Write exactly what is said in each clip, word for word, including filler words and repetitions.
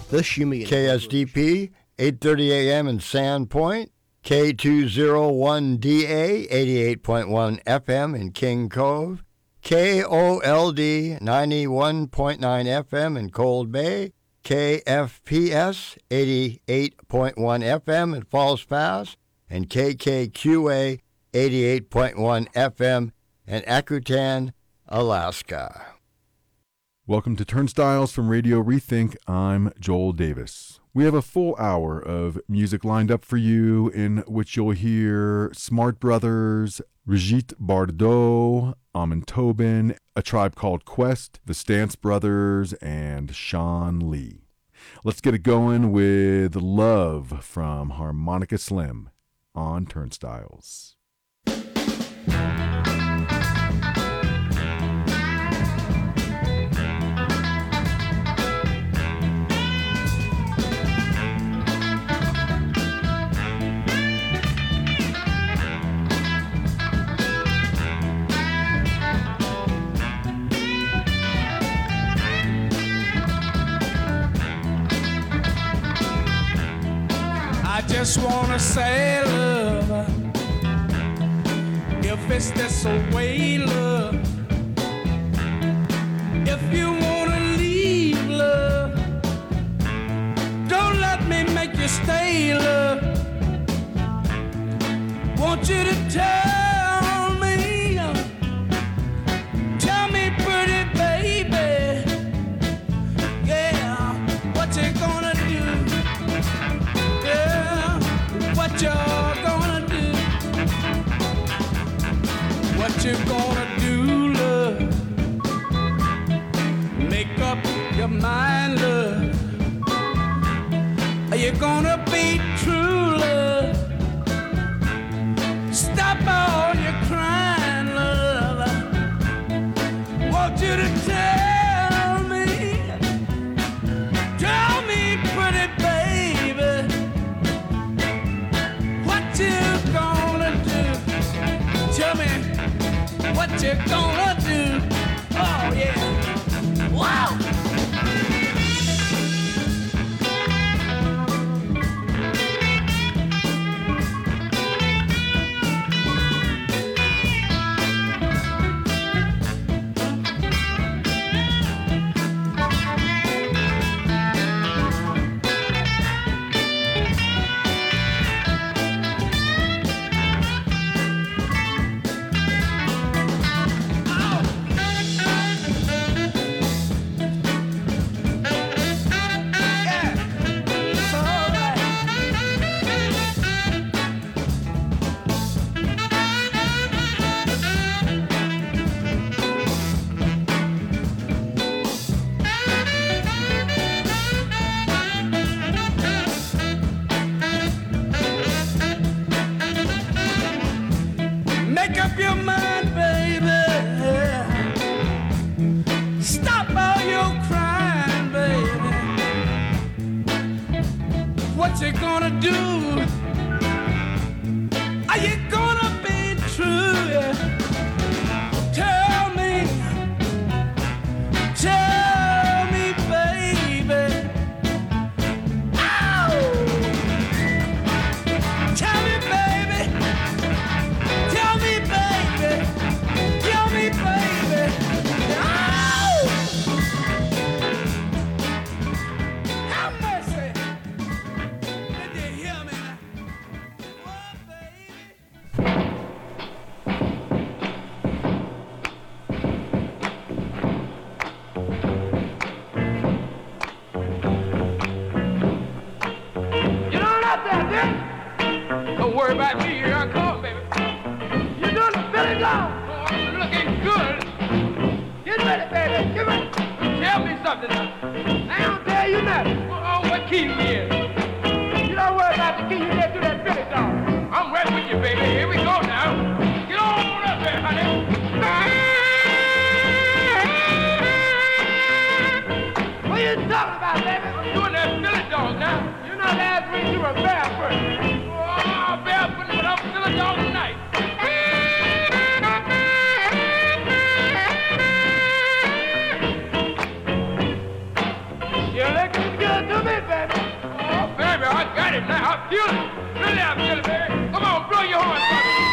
The Shimmy. K S D P, eight thirty a.m. in Sandpoint. K two oh one D A, eighty-eight point one F M in King Cove. K O L D, ninety-one point nine F M in Cold Bay. K F P S, eighty-eight point one F M in Falls Pass. And K K Q A, eighty-eight point one F M in Akutan, Alaska. Welcome to Turnstiles from Radio Rethink. I'm Joel Davis. We have a full hour of music lined up for you, in which you'll hear Smart Brothers, Brigitte Bardot, Amon Tobin, A Tribe Called Quest, The Stance Brothers, and Sean Lee. Let's get it going with Love from Harmonica Slim on Turnstiles. I just wanna say, love, if it's this way, love, if you wanna leave, love, don't let me make you stay, love. Want you to tell me, tell me pretty baby, yeah, what you gonna do? What you're gonna do? What you gonna do, love? Make up your mind, love. Are you gonna be true, love? Stop all your crying, love. Want you to tell me, tell me, pretty baby, what you gonna do? Tell me what you gonna do. Oh yeah. Wow. Make up your mind, baby. Stop all your crying, baby. What you gonna do? Are you gonna be true? Tell me, tell me, baby. Ow! Tell me, baby. Tell me, baby. Tell me, baby. Ow! Have mercy. Did you hear me? Oh, baby. You know what there, Dick? Don't worry about me, here I come, baby. You doing the Billy Dog? Oh, I'm looking good. Get ready, baby. Get ready. Tell me something now. I don't tell you nothing. Oh, what key you in? You don't worry about the key you get to that Billy Dog. I'm right with you, baby. Here we go now. Get on up there, honey. What you talking about, baby? I'm doing that Billy Dog now. You know last week you were barefoot. Oh, barefoot, but I'm still a dog tonight. You're looking good to me, now. I feel it. Really, I feel it, baby. Come on, blow your horn for me.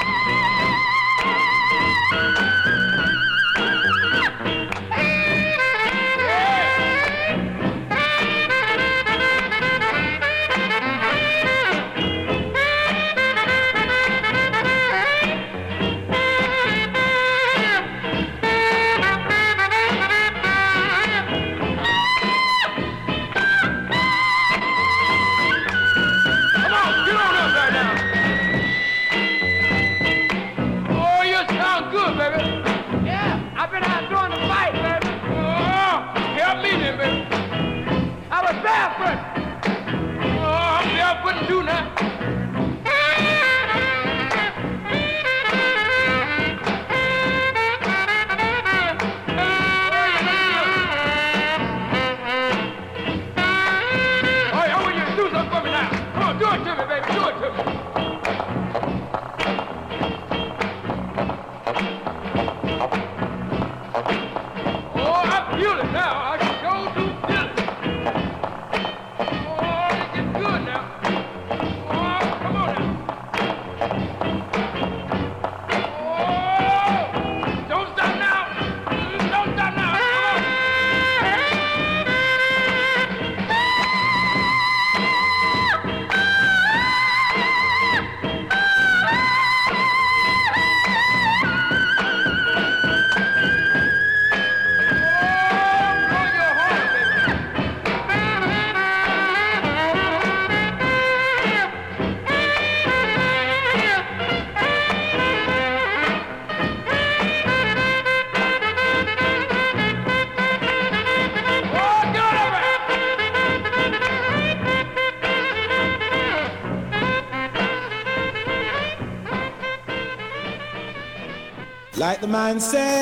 Like the man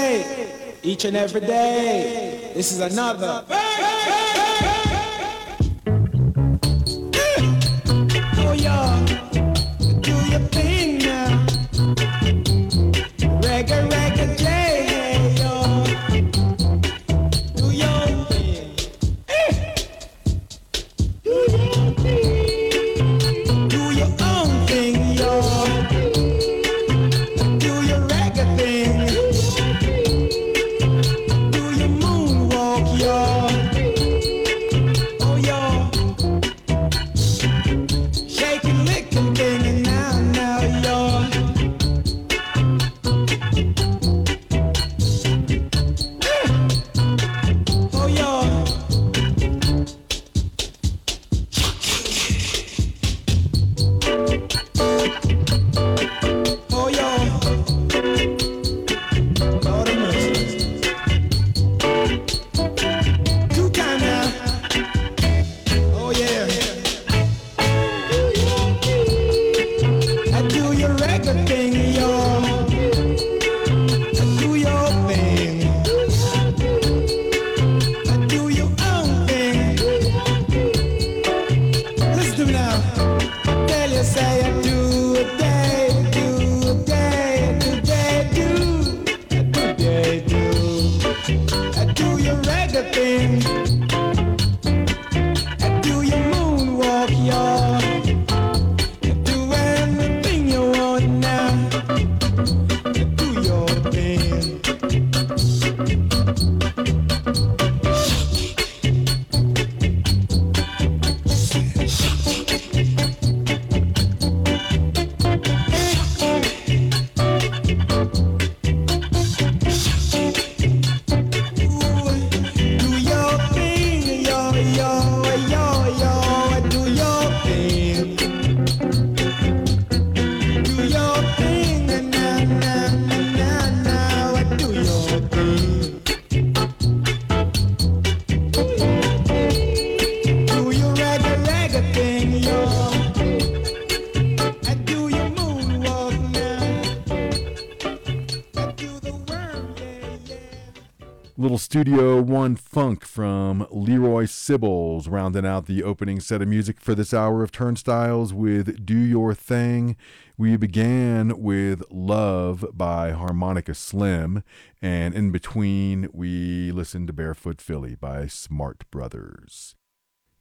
say, each and every day, this is another. Oh yeah, do your thing now. Reggae, reggae, J, yo. Do your thing. Do your thing. Do your own thing, yo. Little Studio One funk from Leroy Sibbles, rounding out the opening set of music for this hour of Turnstiles with Do Your Thing. We began with Love by Harmonica Slim, and in between we listened to Barefoot Philly by Smart Brothers.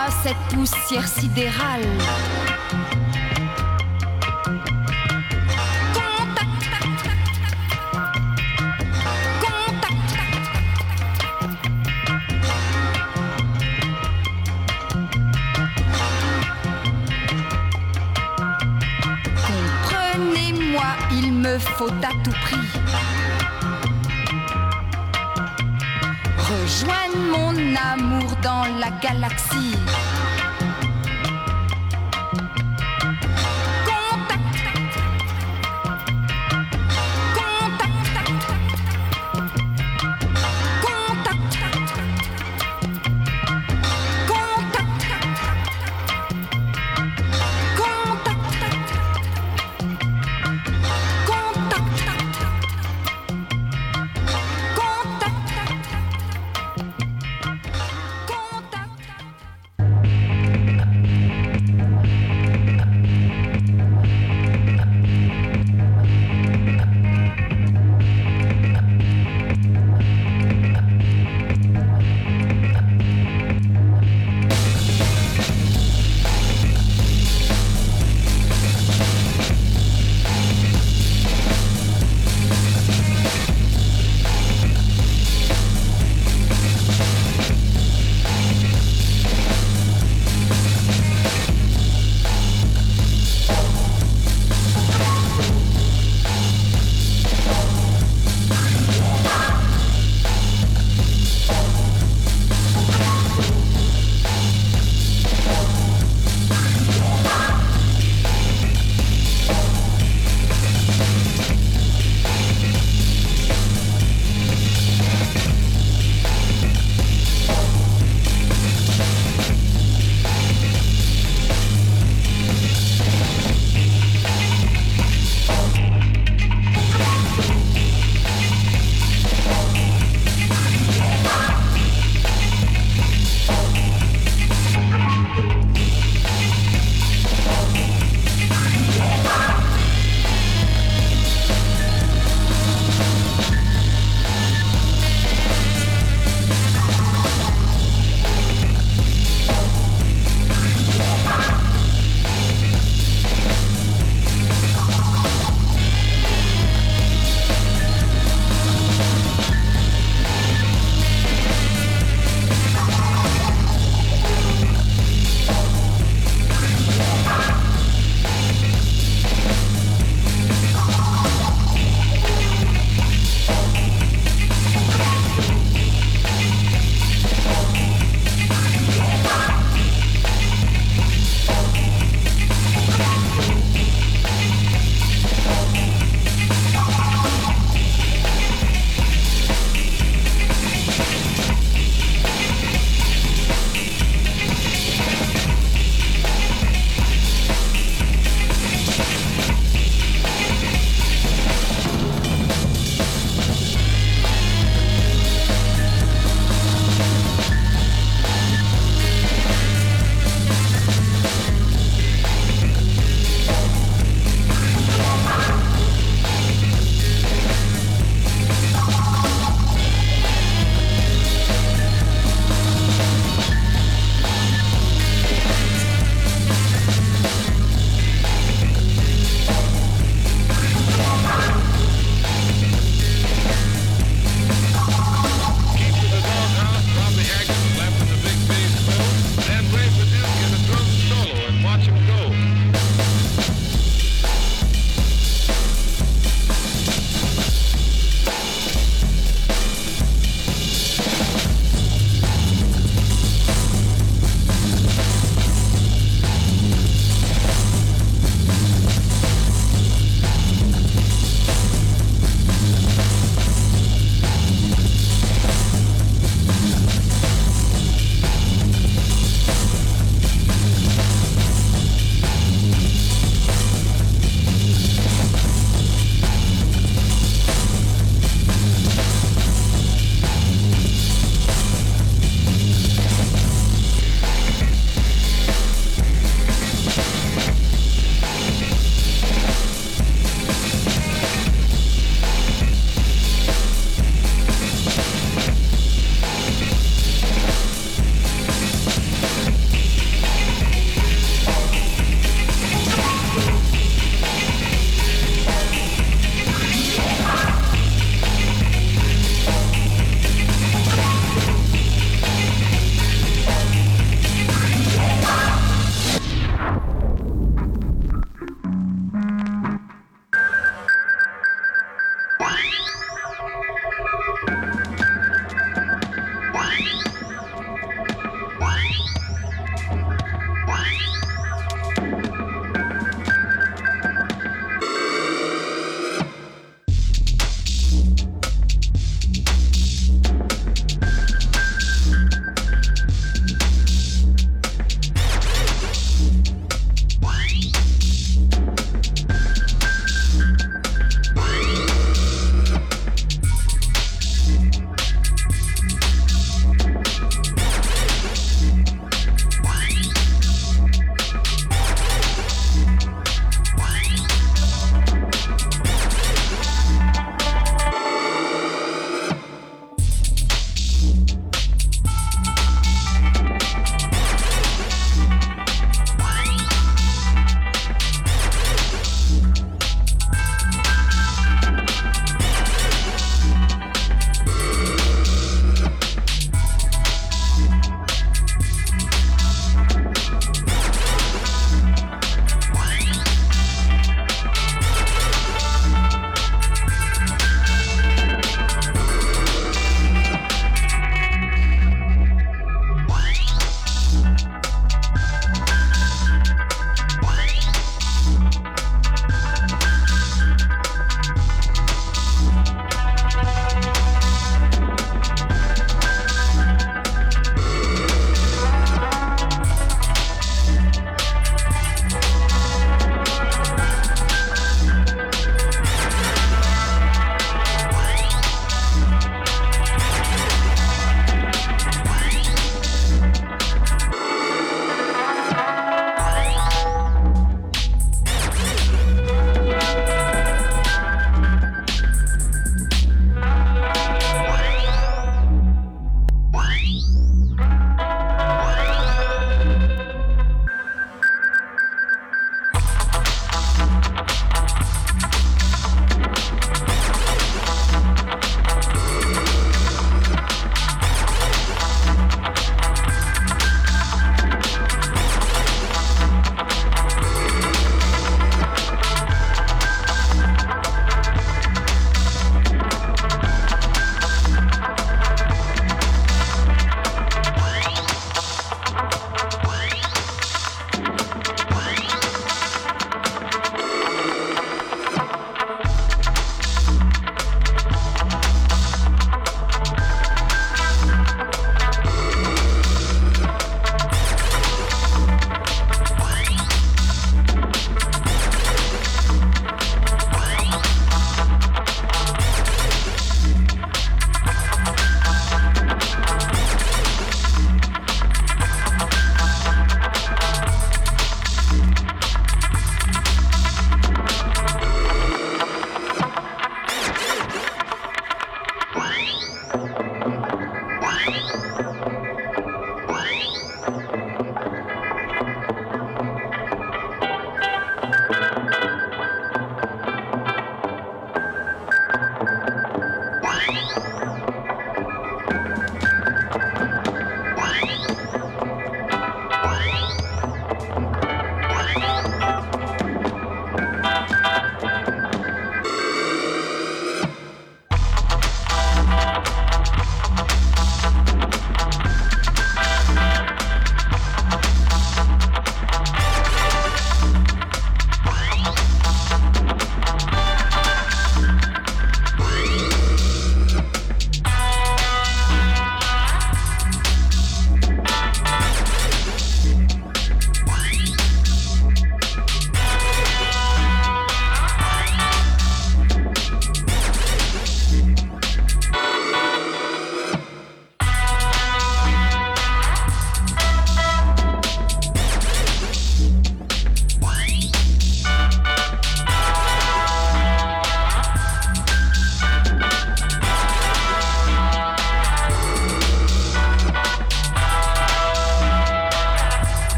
cette poussière sidérale. Comprenez-moi, il me faut à tout prix rejoindre mon amour dans la galaxie.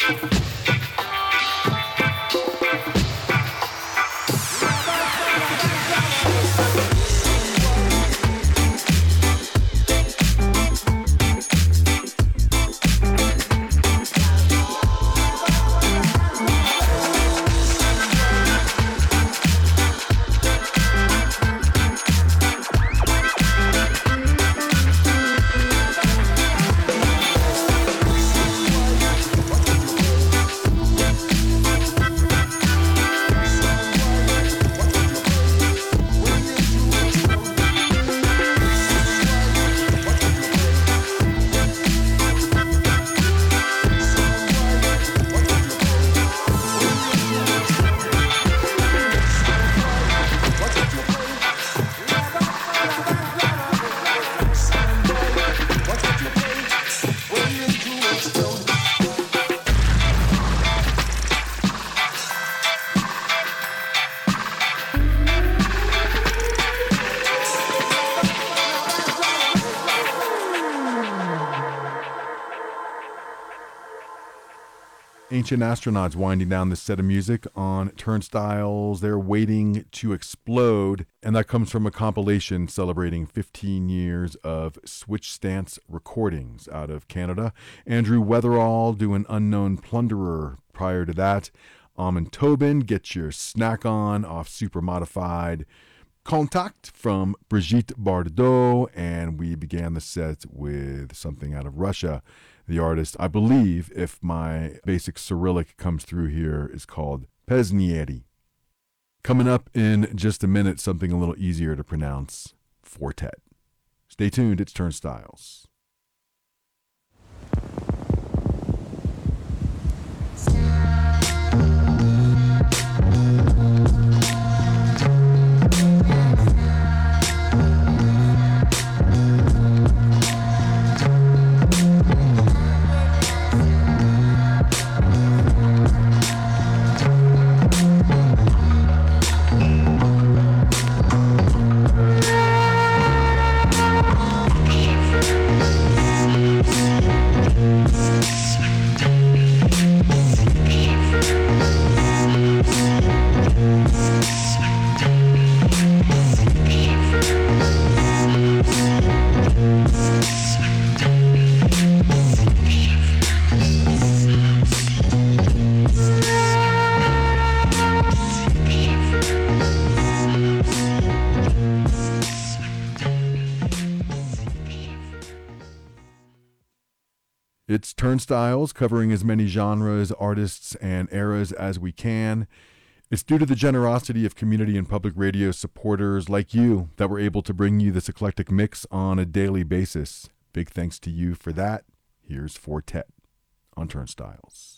Ancient Astronauts winding down this set of music on Turnstiles. They're Waiting to Explode, and that comes from a compilation celebrating fifteen years of Switch Stance recordings out of Canada. Andrew Weatherall doing Unknown Plunderer prior to that. Amon Tobin, Get Your Snack On off Super Modified. Contact from Brigitte Bardot, and we began the set with something out of Russia. The artist, I believe, if my basic Cyrillic comes through here, is called Pesnieri. Coming up in just a minute, something a little easier to pronounce, Fortet. Stay tuned, it's Turnstiles. It's Turnstiles, covering as many genres, artists, and eras as we can. It's due to the generosity of community and public radio supporters like you that we're able to bring you this eclectic mix on a daily basis. Big thanks to you for that. Here's Fortet on Turnstiles.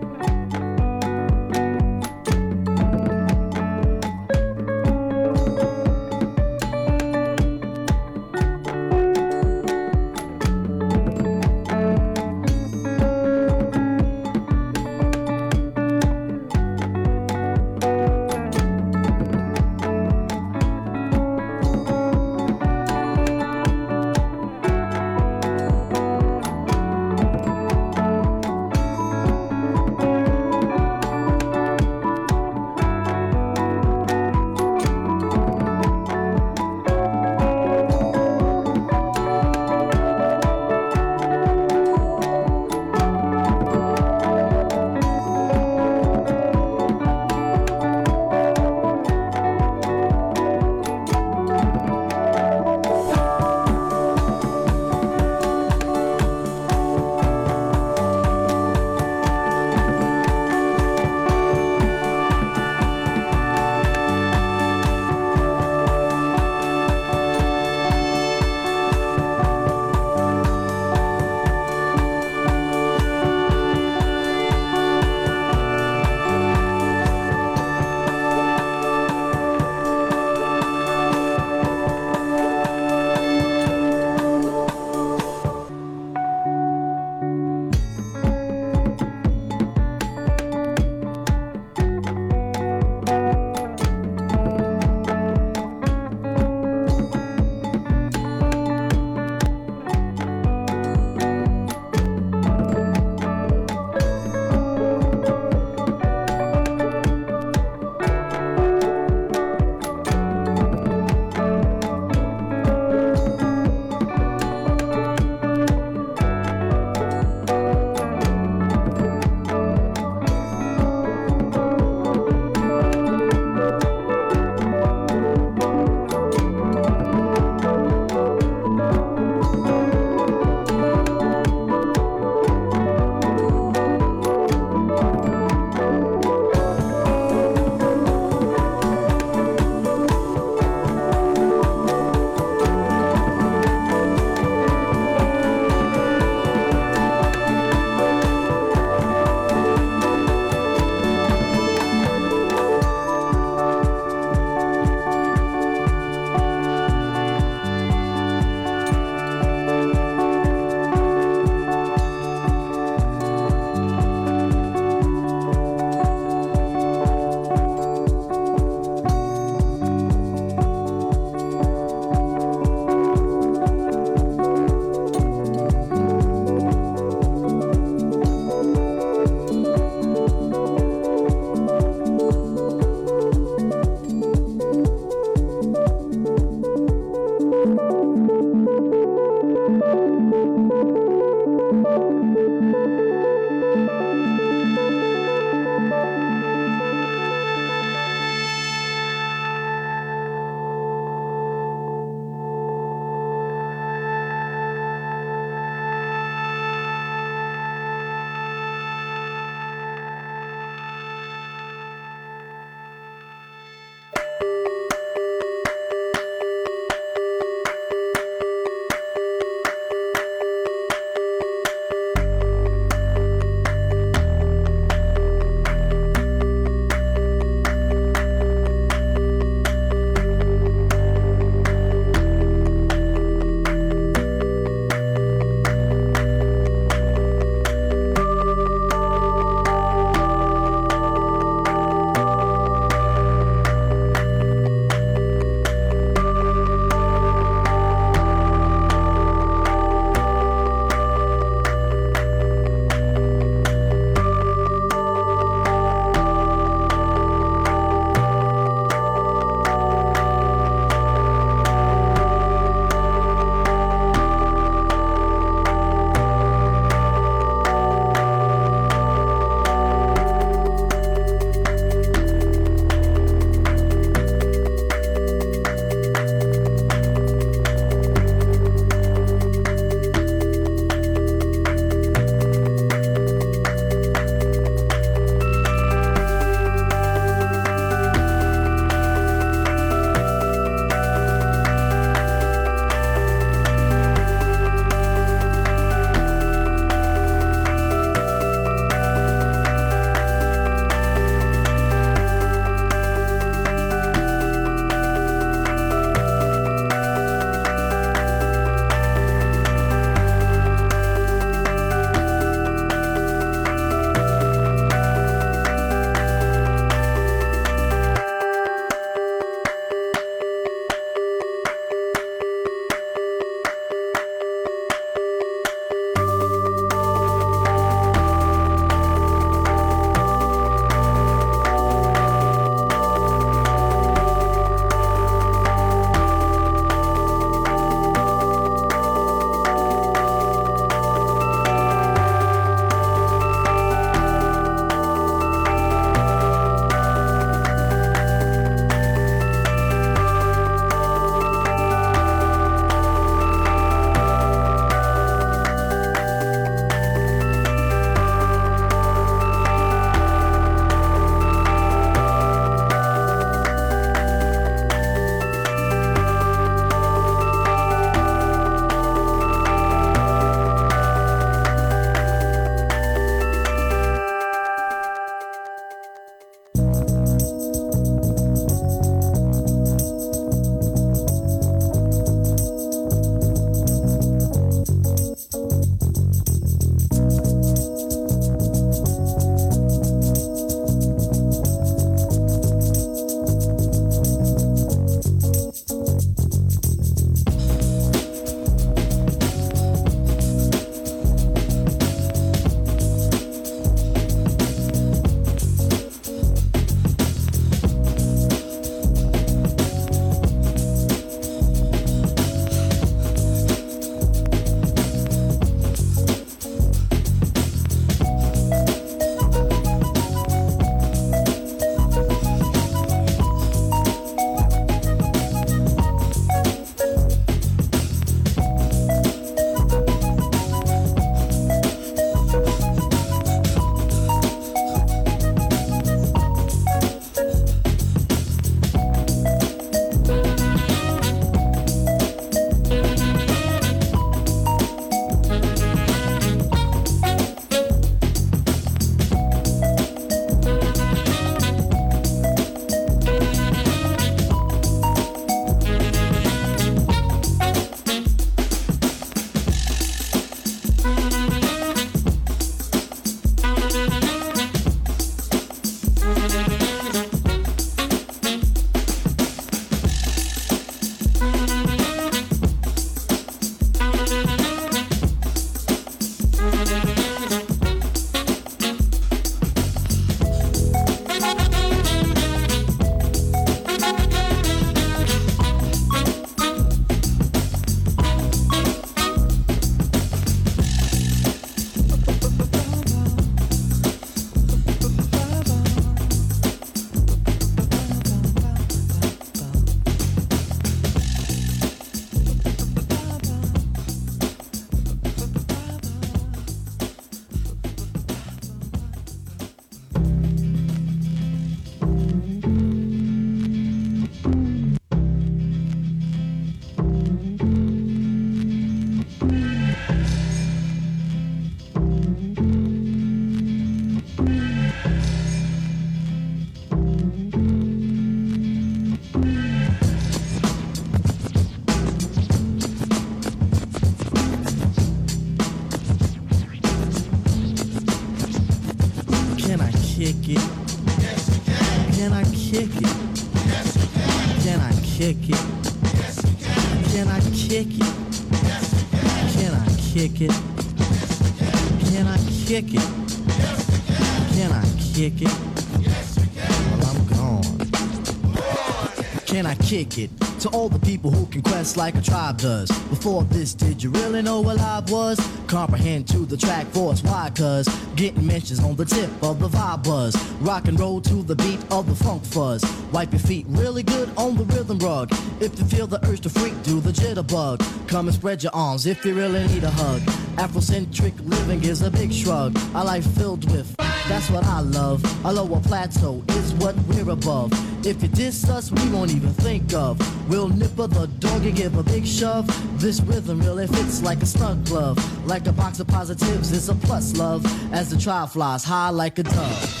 kick it? Yes, you can. Can I kick it? Yes, you can. Can I kick it? Yes, you can. Can I kick it? Yes, you can. Can I kick it? Yes, you can. Well, I'm gone. Go on. Can I kick it? To all the people who can quest like a tribe does. Before this, did you really know what live was? Comprehend to the track force, why? Cause getting mentions on the tip of the vibe buzz. Rock and roll to the beat of the funk fuzz. Wipe your feet really good on the rhythm rug. If you feel the urge to freak, do the jitterbug. Come and spread your arms if you really need a hug. Afrocentric living is a big shrug. A life filled with, that's what I love. A lower plateau is what we're above. If you diss us, we won't even think of. We'll nipper the dog and give a big shove. This rhythm really fits like a snug glove. Like a box of positives, it's a plus love. As the tribe flies high like a dove.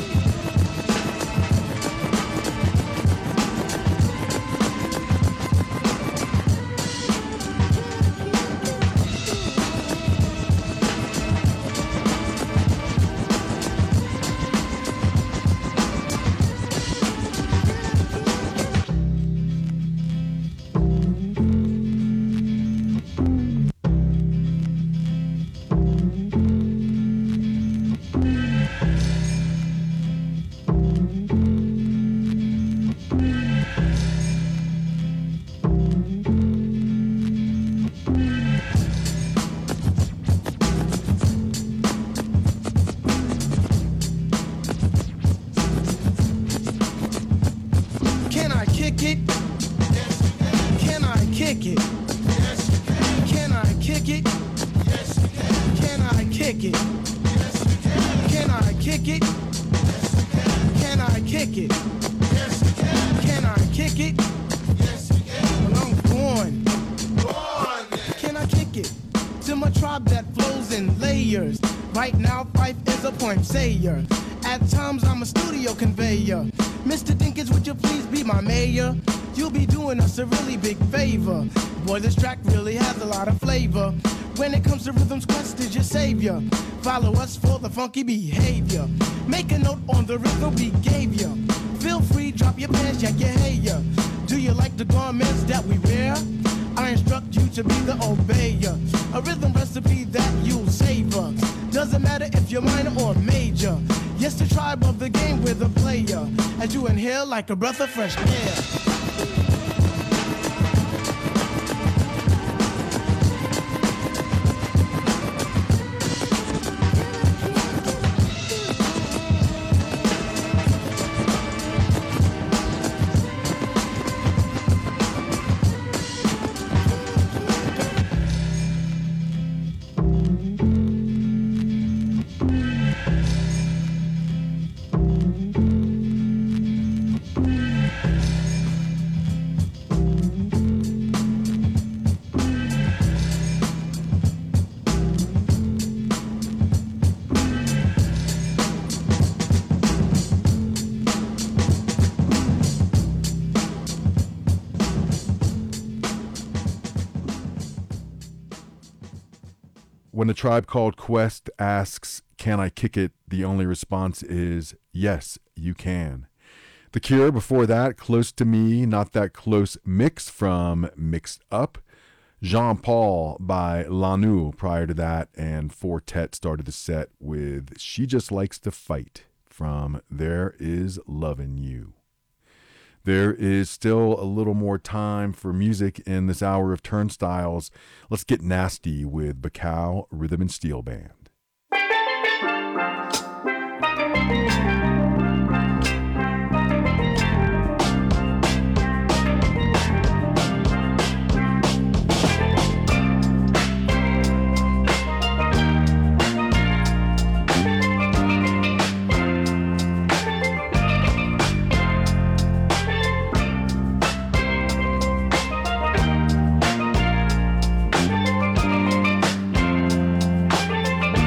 Sayer. At times I'm a studio conveyor. Mister Dinkins, would you please be my mayor? You'll be doing us a really big favor. Boy, this track really has a lot of flavor. When it comes to rhythms, Quest is your savior. Follow us for the funky behavior. Make a note on the rhythm we gave you. Feel free, drop your pants, yak your hair. Do you like the garments that we wear? I instruct you to be the obeyer. A rhythm recipe that you'll savor. Doesn't matter if you're minor or major. Yes, the tribe of the game, we're the player. As you inhale like a breath of fresh air. When a Tribe Called Quest asks, "Can I kick it?" the only response is, yes, you can. The Cure before that, Close to Me, Not That Close mix from Mixed Up. Jean Paul by Lanu prior to that, and Fortet started the set with She Just Likes to Fight from There Is Lovin' You. There is still a little more time for music in this hour of Turnstiles. Let's get nasty with Bacow Rhythm and Steel Band. Thank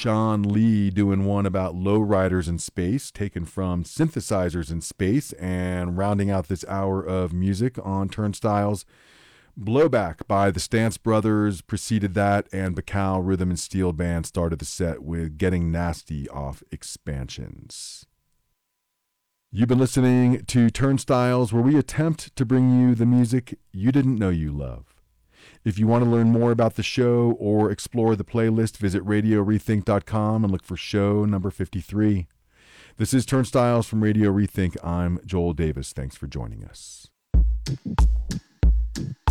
Sean Lee doing one about lowriders in space, taken from Synthesizers in Space, and rounding out this hour of music on Turnstiles, Blowback by the Stance Brothers preceded that, and Bacal Rhythm and Steel Band started the set with Getting Nasty off Expansions. You've been listening to Turnstiles, where we attempt to bring you the music you didn't know you love. If you want to learn more about the show or explore the playlist, visit radio rethink dot com and look for show number fifty-three. This is Turnstiles from Radio Rethink. I'm Joel Davis. Thanks for joining us. And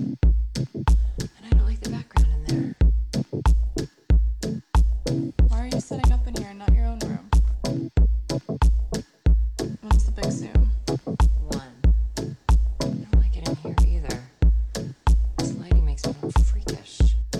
I don't like the background in there. Why are you setting up in here and not your own room? When's the big Zoom? One. I don't like it in here either. This lighting makes me look freakish.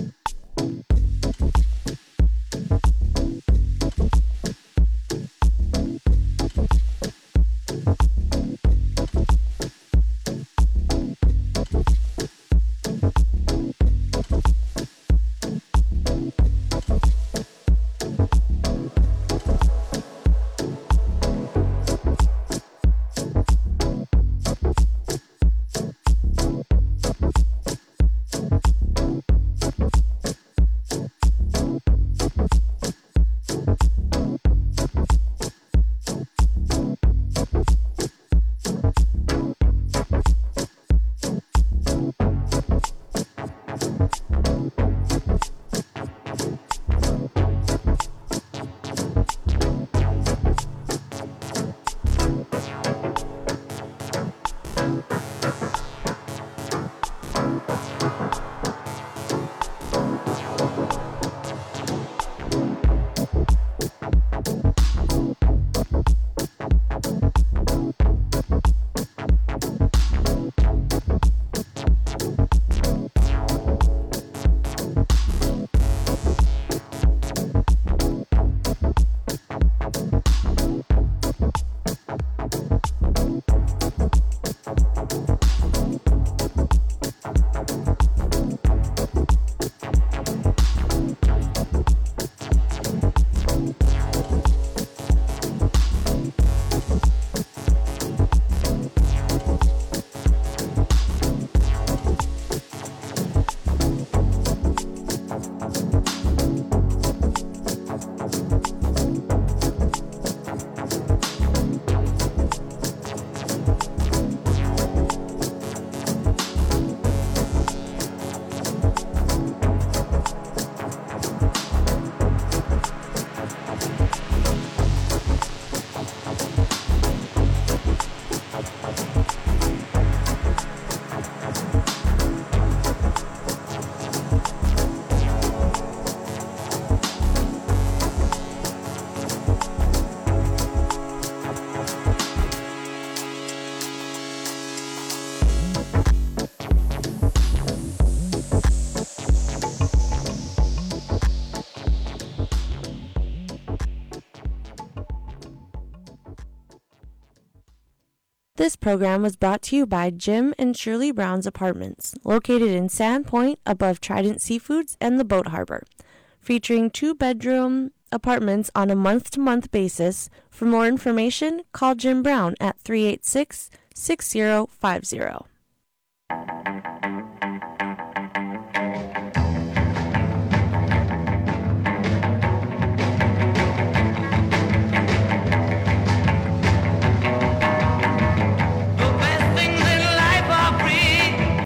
This program was brought to you by Jim and Shirley Brown's Apartments, located in Sandpoint above Trident Seafoods and the Boat Harbor, featuring two-bedroom apartments on a month-to-month basis. For more information, call Jim Brown at three eight six, six zero five zero.